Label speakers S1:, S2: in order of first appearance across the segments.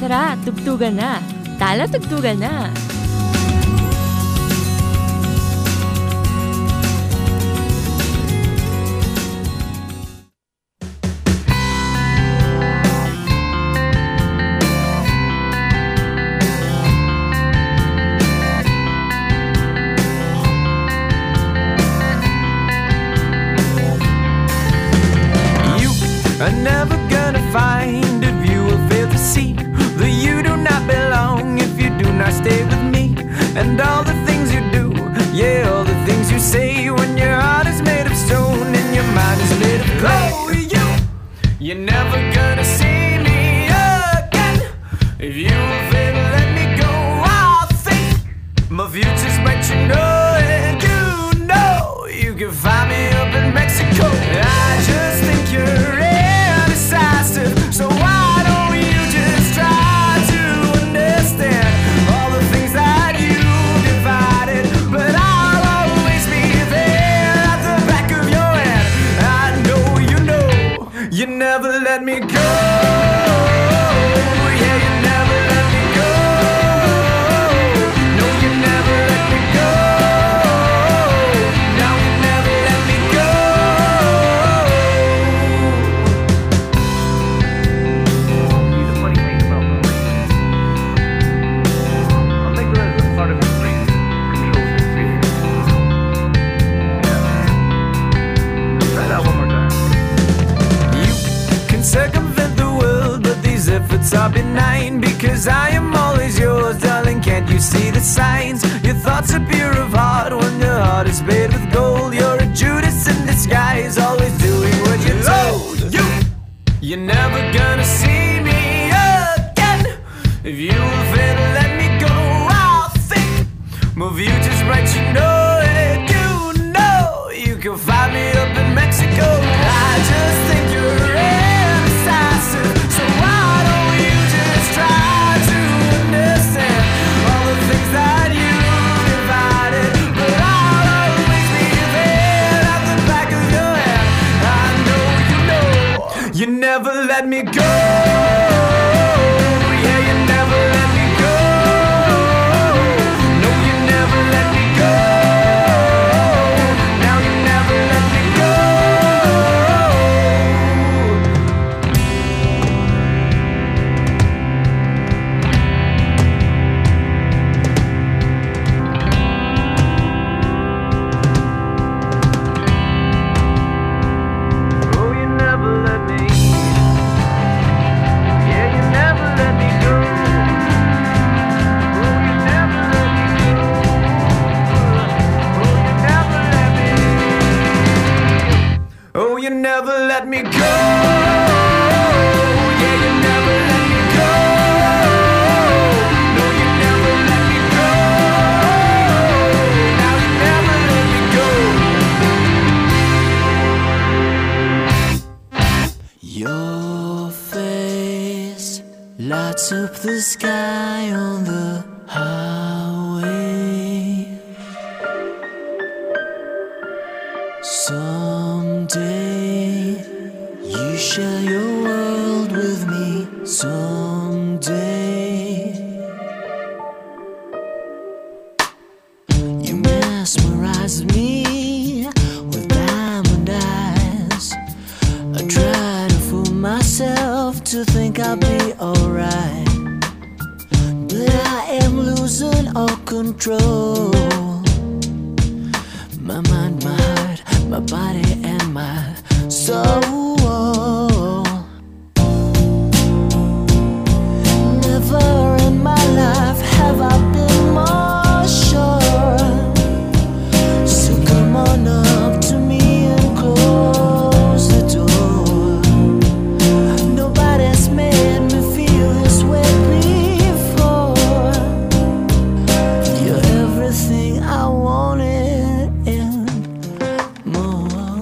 S1: Tara, tugtugan na. Tala, tugtugan na.
S2: Are never gonna find if you will fail to see that you do not belong if you do not stay with me. And all the things you do, yeah, all the things you say when your heart is made of stone and your mind is made of clay. Oh, you're never gonna see me again if you will fail to let me go. I think my future's bright, you know it. You know you can find me up in Mexico. I just think you're indecisive, so why don't you just try to understand all the things that you divided? But I'll always be there at the back of your hand. I know you never let me go. Yeah, you never let me go. No, you never let me go. No, you never let me go.
S3: See, the funny thing about movies, amygdala is a part of your brain that controls your fears. Yeah. Try that one more time.
S2: You can circumvent the world, but these efforts are benign, because I am always yours, darling. Can't you see the signs? Your thoughts are pure of heart when your heart is made with gold. You're a Judas in disguise, always doing what you're told. You're never gonna see me again if you fail to let me go. I'll think my future's bright, you know it. You know you can find me up in Mexico. I just think you're indecisive, so why don't you just try to understand all the things that you divided? But I'll always be there at the back of your hand. I know you never let me go. Yeah, you never let me go. No, you never let me go. Now you never let me go. Oh, you never let me. Yeah, you never let me go. Oh, you never let me go. Oh, you never let me. Oh, you never let me go. Yeah, you never let me go. No, you never let me go. Now you never let me go. Your face lights up the sky on the highway. Someday you share your world with me. Someday you mesmerize me with diamond eyes. I try to fool myself to think I'll be alright, but I am losing all control. My mind, my heart, my body and my soul. Never in my life have I been more sure. So come on up to me and close the door. Nobody's made me feel this way before. You're everything I wanted and more.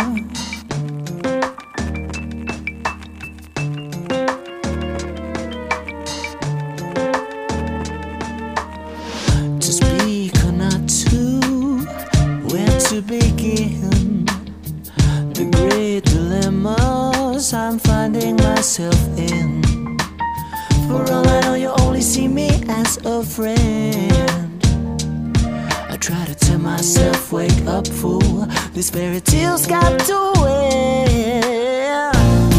S2: To speak or not to, where to begin? The great dilemmas I'm finding myself in. For
S4: For all I know, you only see me as a friend. I try to tell myself, wake up, fool. This fairy tale's got to end.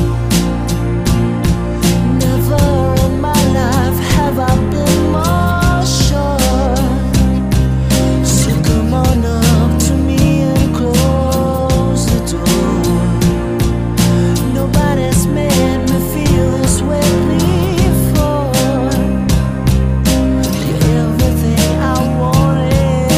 S4: Never in my life have I been more sure. So come on up to me and close the door. Nobody's made me feel this way before. You're everything I wanted.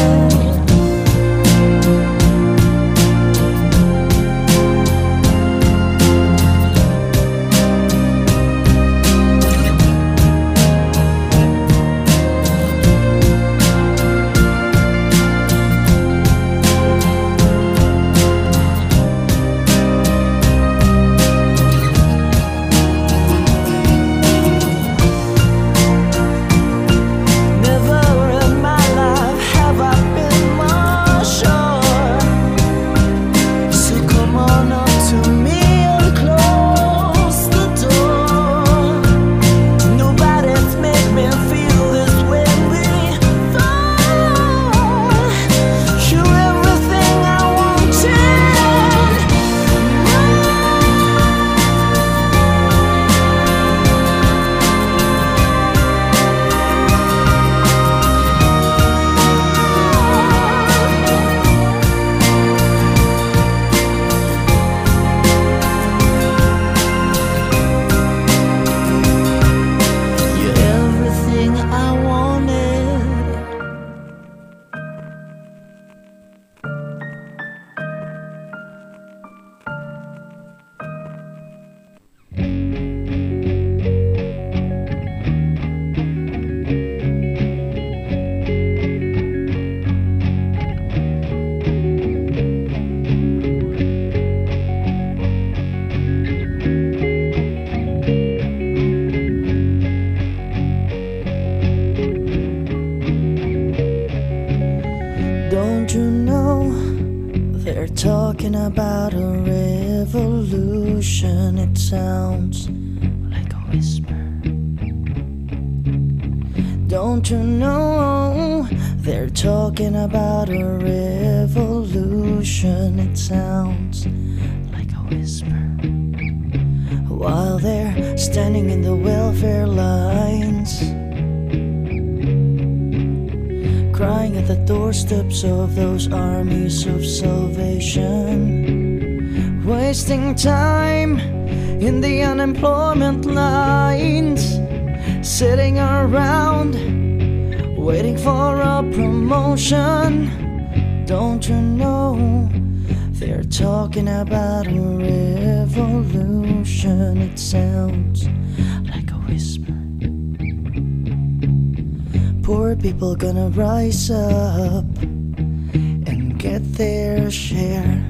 S4: Don't you know they're talking about a revolution? It sounds like a whisper. Don't you know they're talking about a revolution? It sounds like a whisper. While they're standing in the welfare lines, crying at the doorsteps of those armies of salvation, wasting time in the unemployment lines, sitting around waiting for a promotion. Don't you know they're talking about a revolution? It sounds like a whisper. Poor people gonna rise up and get their share.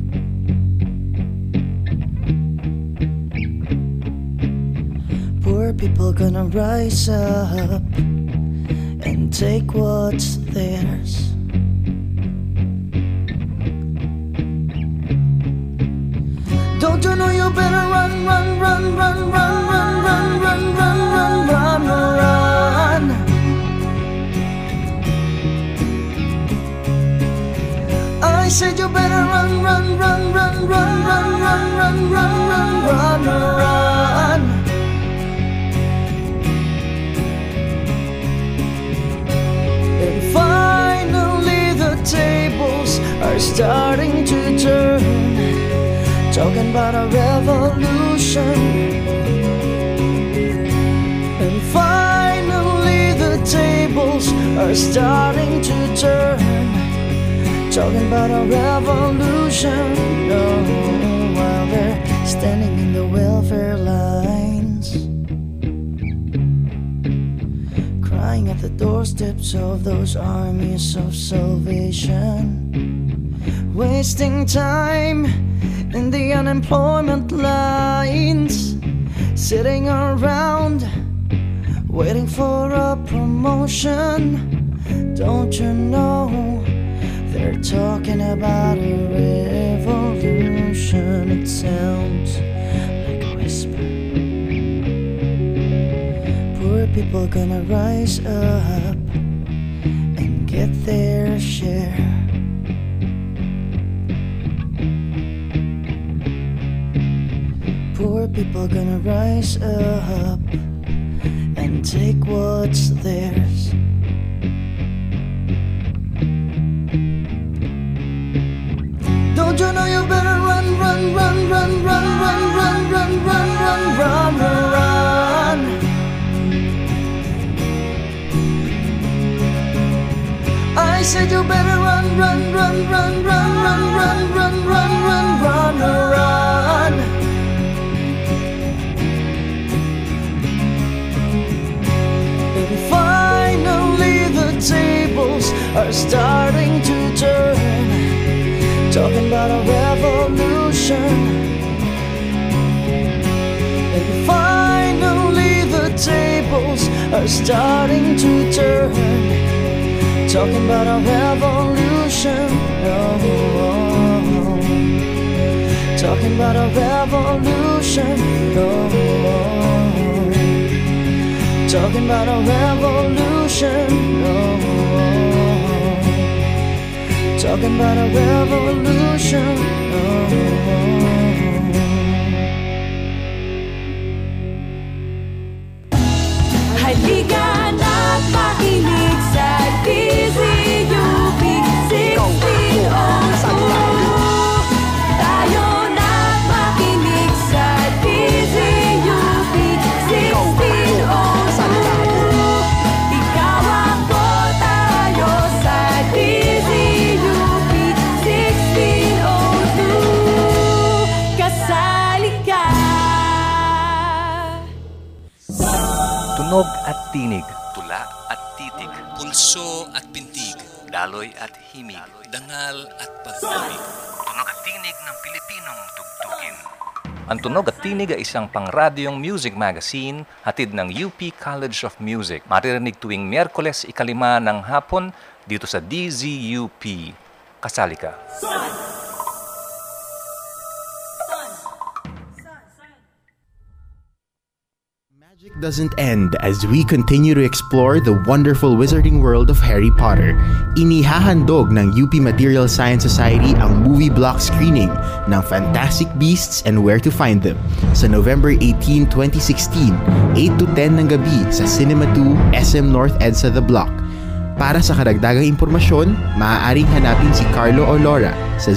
S4: Poor people gonna rise up and take what's theirs. Don't you know you better run, run, run, run, run, run, run, run, run, run, run, run. I said you better run, run, run, run, run, run, run, run, run, run, run, run. And finally the tables are starting to turn, talking about a revolution. And finally the tables are starting to turn, talking about a revolution. Oh, while they're standing in the welfare lines, crying at the doorsteps of those armies of salvation, wasting time in the unemployment lines, sitting around waiting for a promotion. Don't you know they're talking about a revolution? It sounds like a whisper. Poor people gonna rise up and get their share. Poor people gonna rise up and take what's theirs. Don't you know you better run, run, run, run, run, run, run, run, run, run, run, run. I said you better run, run, run, run, run, run, run, run, run, run, run, run. Baby, finally the tables are starting to turn. Talking about a revolution. And finally the tables are starting to turn. Talking about a revolution. Oh, talking about a revolution. Oh, talking about a revolution. Oh, talking about a revolution.
S1: Halika na't makinig sa DZUP 1602. Tayo na't makinig sa DZUP 1602. Ikaw ako, tayo sa DZUP 1602. Kasali ka.
S5: Tunog at tinig, tula at titig,
S6: pulso at pintig,
S5: daloy at himig,
S6: dangal at pagpapig.
S5: tunog at tinig ng Pilipinong tugtugin. Ang Tunog at Tinig ay isang pangradyong music magazine hatid ng UP College of Music. Maririnig tuwing Miyerkules 5 ng hapon dito sa DZUP. Kasali ka.
S7: Magic doesn't end as we continue to explore the wonderful wizarding world of Harry Potter. Inihahandog ng UP Material Science Society ang movie block screening ng Fantastic Beasts and Where to Find Them sa November 18, 2016, 8 to 10 ng gabi sa Cinema 2, SM North EDSA The Block. Para sa karagdagang impormasyon, maaaring hanapin si Carlo o Laura sa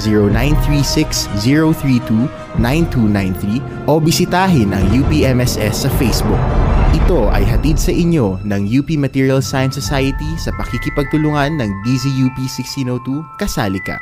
S7: 0936-032-9293 o bisitahin ang UPMSS sa Facebook. Ito ay hatid sa inyo ng UP Material Science Society sa pakikipagtulungan ng DZUP 1602, Kasali Ka.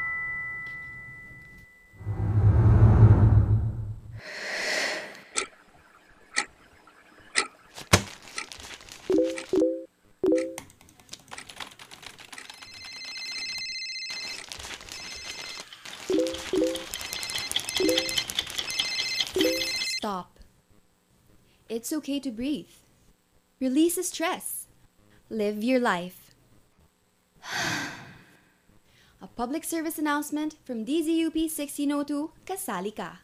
S8: Stop. It's okay to breathe. Release the stress. Live your life. A public service announcement from DZUP 1602, Kasali Ka.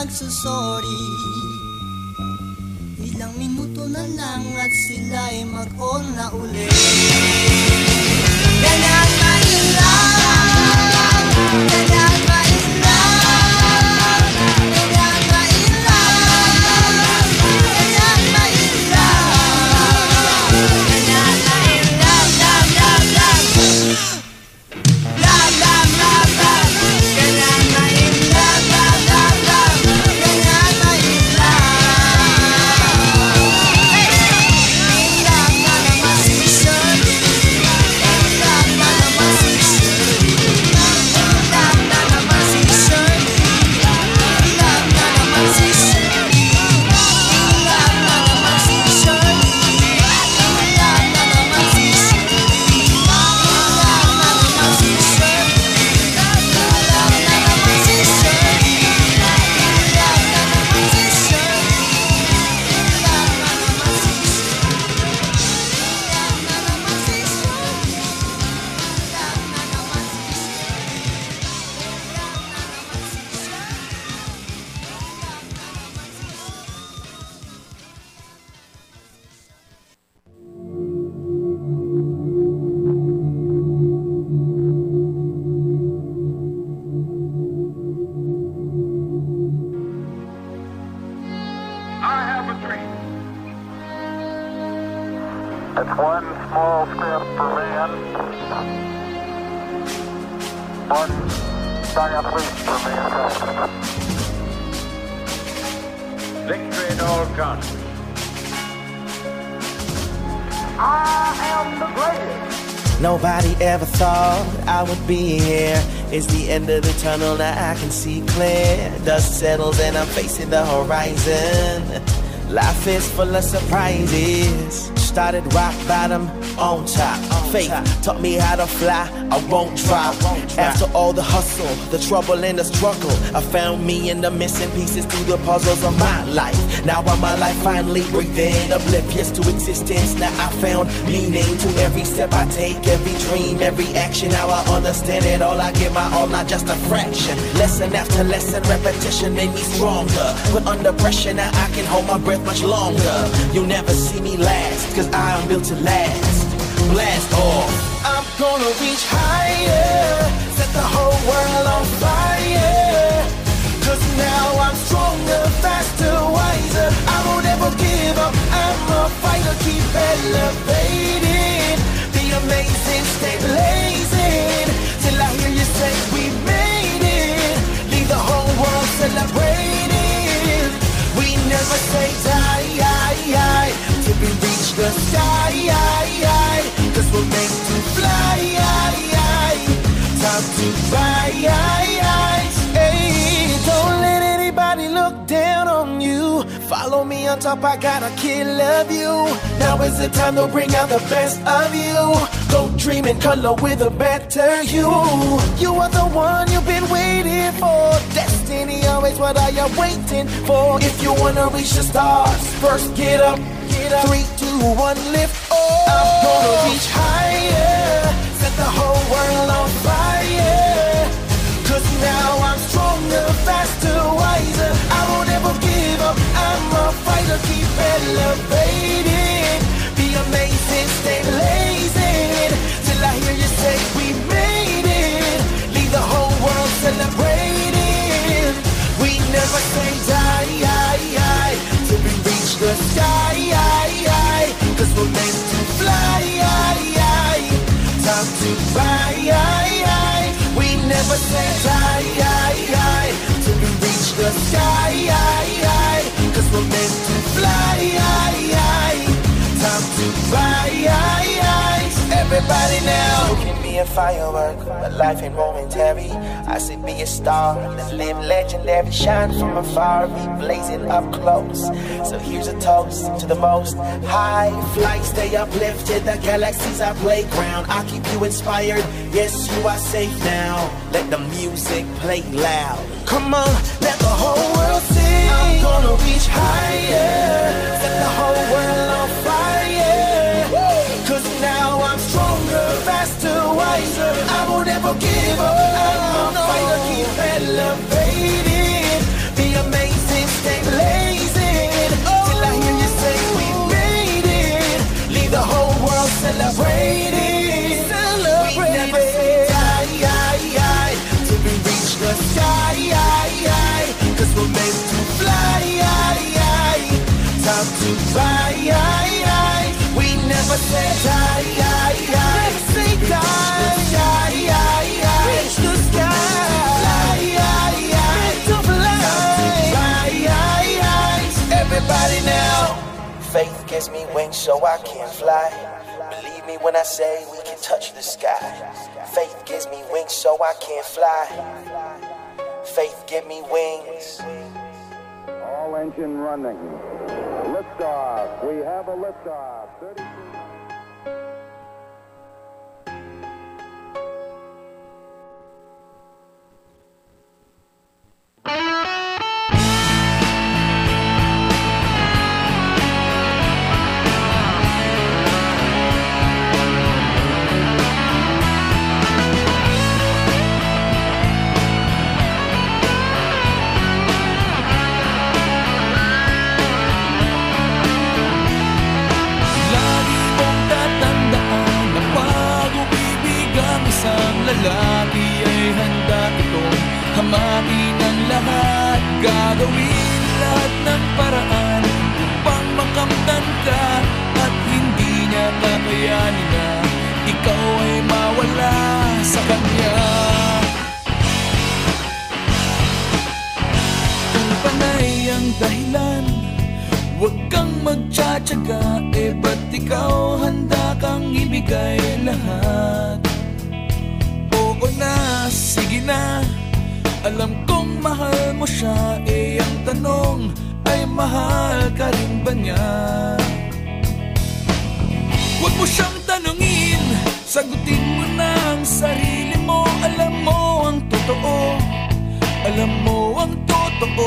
S4: nagsusorry. Ilang minuto na lang at sila'y mag-on na uli. Ganyan mainlang, ganyan mainlang, ganyan mainlang, ganyan mainlang, ganyan mainlang, lam, lam, lam, lam, lam, lam, lam, ganyan mainlang, lam, lam, lam, ganyan mainlang. Ilang na naman si Shirley, ilang na naman si Shirley, ilang na naman si Shirley, ilang na naman si Shirley, ilang na naman si Shirley, ilang na naman si Shirley, ilang na naman si Shirley, ilang na naman si Shirley, ilang na naman si Shirley, ilang na naman si
S3: I have a dream. It's one small step for man, one giant leap for mankind. Victory at all costs. I am the greatest.
S4: Nobody ever thought I would be here. It's the end of the tunnel, now I can see clear. Dust settles and I'm facing the horizon. Life is full of surprises. Started rock bottom, on top. Faith taught me how to fly, I won't drop. After all the hustle, the trouble and the struggle, I found me in the missing pieces through the puzzles of my life. Now I'm alive, finally breathing, oblivious to existence. Now I found meaning to every step I take, every dream, every action. Now I understand it all, I give my all, not just a fraction. Lesson after lesson, repetition made me stronger. Put under pressure, now I can hold my breath much longer. You'll never see me last, cause I am built to last. Blast off. I'm gonna reach higher, set the whole world on fire. Cause now I'm stronger, faster, wiser. I won't ever give up, I'm a fighter, keep elevating. Be amazing, stay blazing, till I hear you say we made it. Leave the whole world celebrating. We never say die, till we reach the sky, cause we're made to fly, time to fly, hey, don't let anybody look down on you. Follow me on top, I got a kid love you. Now is the time to bring out the best of you. Go dream in color with a better you. You are the one you've been waiting for. Destiny always, what are you waiting for? If you wanna reach the stars, first get up. 3, 2, 1, lift. Oh, I'm gonna reach higher, set the whole world on fire. Cause now I'm stronger, faster, wiser. I won't ever give up, I'm a fighter, keep elevating. Be amazing, stay blazing, till I hear you say we made it. Leave the whole world celebrating. We never say die, till we reach the sky, cause we're meant to fly, time to fly. We never say die, till we reach the sky, cause we're meant to fly, time to fly. Everybody now, you can be a firework, but life ain't momentary. I say be a star, then live legendary. Shine from afar, be blazing up close. So here's a toast to the most high flight. Stay uplifted, the galaxy's our playground. I'll keep you inspired, yes you are safe now. Let the music play loud. Come on, let the whole world sing. I'm gonna reach higher, set the whole world on fire. Cause now I'm stronger, faster, wiser. I won't ever give up, I'm a fighter, keep elevating. Be amazing.
S2: Bye, we never say die, never say die, reach the sky, to fly, everybody now.
S4: Faith gives me wings so I can fly. Believe me when I say we can touch the sky. Faith gives me wings so I can fly. Faith give me wings.
S3: All engine running. Liftoff. We have a liftoff. 32.
S2: Lalaki ay handa itong hamakin ang lahat. Gagawin lahat ng paraan upang makamtan ka, at hindi niya kakayanin na ikaw ay mawala sa kanya. Kung panay ang dahilan, huwag kang magtsatsaga. Ba't ikaw handa kang ibigay lahat? Oo na, sige na, alam kong mahal mo siya. Ang tanong ay mahal ka rin ba niya? Huwag mo siyang tanungin, sagutin mo na ang sarili mo. Alam mo ang totoo, alam mo ang totoo.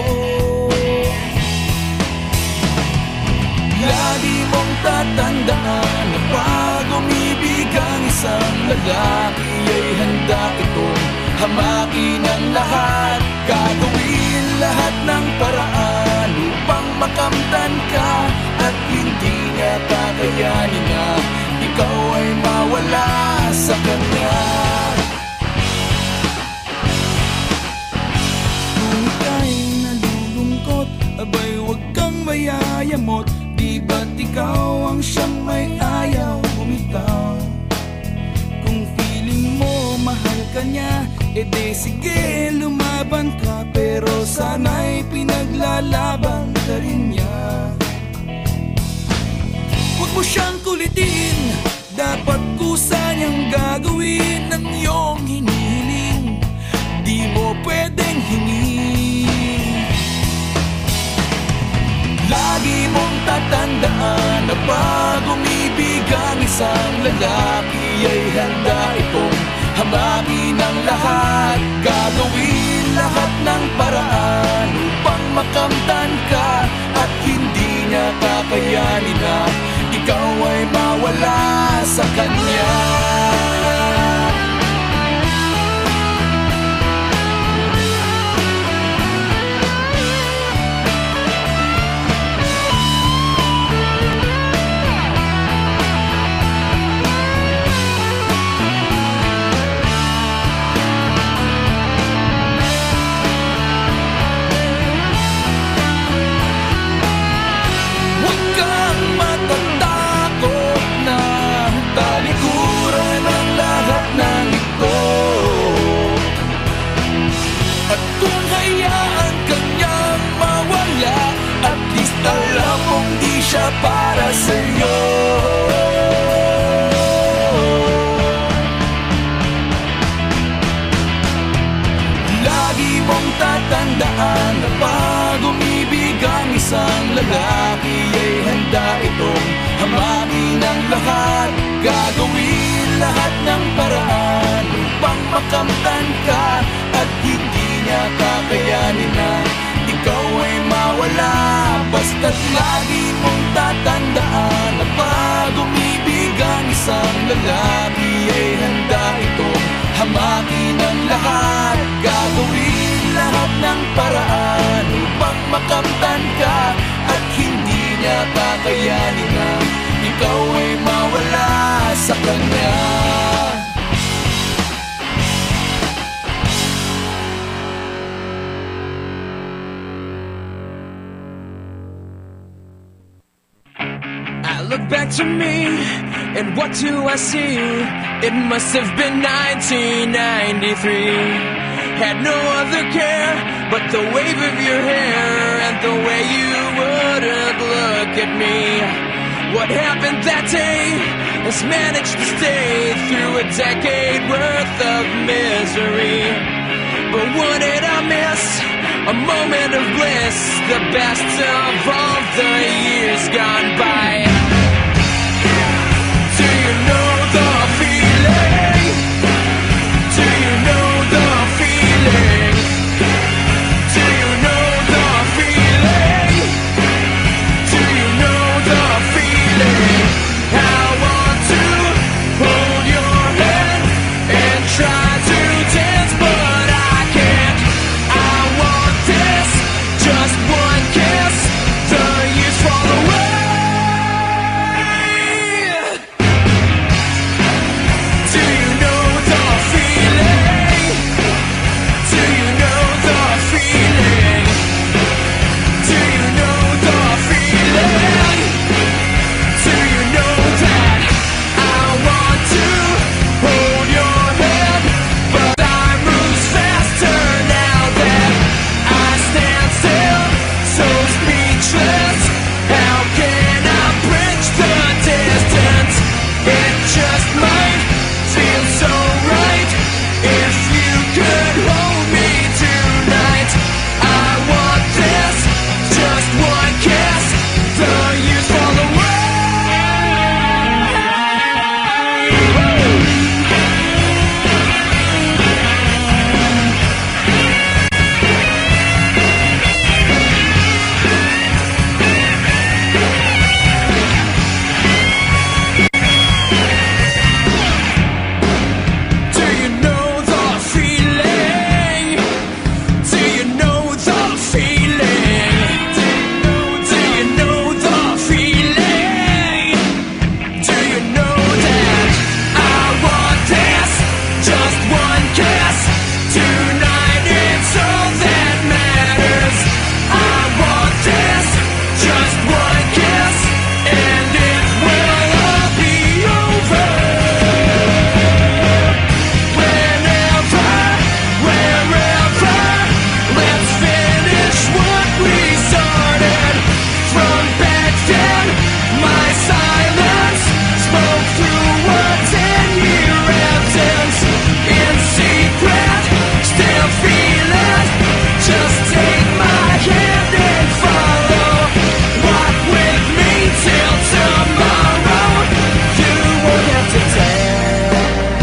S2: Lagi mong tatandaan na pag umibig ang isang lalaki ay handa itong hamakin ang lahat. Gagawin lahat ng paraan upang makamtan ka, at hindi niya kakayanin na ikaw ay mawala sa kanya. Kung ika'y nalulungkot, abay huwag kang mayayamot. Di ba't ikaw ang siyang may ayaw bumitaw? Kung feeling mo mahal ka niya, edi sige lumaban ka. Pero sana'y pinaglalaban ka rin niya. Huwag mo siyang kulitin, dapat kusa niyang gagawin ang iyong hinihiling. Di mo pwedeng hingin. Lagi mong tatandaan na pag umibig ang isang lalaki ay handa itong hamakin ang lahat. Gagawin lahat ng paraan upang makamtan ka, at hindi niya kakayanin na ikaw ay mawala sa kanya. Alam mong di siya para sa'yo. Lagi mong tatandaan na pag umibig ang isang lalaki ay handa itong hamakin ang lahat. Gagawin lahat ng paraan upang makamtan ka, at hindi niya kakayanin na ikaw ay mawala. Basta't lagi mong tatandaan na pag umibig ang isang lalaki ay handa itong hamakin ang lahat. Gagawin lahat ng paraan upang makamtan ka, at hindi niya kakayanin na ikaw ay mawala sa kanya. look back to me, and what do I see? It must have been 1993. Had no other care but the wave of your hair and the way you wouldn't look at me. What happened that day has managed to stay through a decade worth of misery. But what did I miss? A moment of bliss, the best of all the years gone by. Do you know the feeling? Do you know the feeling? Do you know the feeling? Do you know the feeling? I want to hold your hand and try to dance, but I can't. I want this, just one kiss. The years fall away. Do you know the feeling? Do you know the feeling? Do you know the feeling? Do you know that I want to hold your hand, but time moves faster now that I stand still, so speechless. How can I bridge the distance? It just might feel so right if you could hold me tonight. I want this, just one kiss. The years fall away. Do you know the feeling? Do you know the feeling? Do you know the feeling? Do you know that I want this, just one kiss? Tonight it's all that matters. I want this, just one kiss, and it will all be over. Whenever, wherever, let's finish what we started. From back then, my silence spoke through a 10-year absence. In secret, still feel it. Just take my hand and follow. Walk with me till tomorrow. You won't have to dance.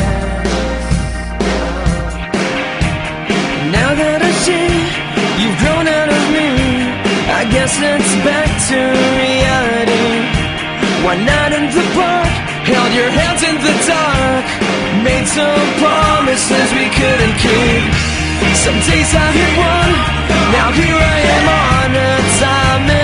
S2: Now that I see you've grown out of me, I guess it's back to reality. One night in the park, held your hands in the dark, made some promises we couldn't keep. Some days I hit one, now here I am on a time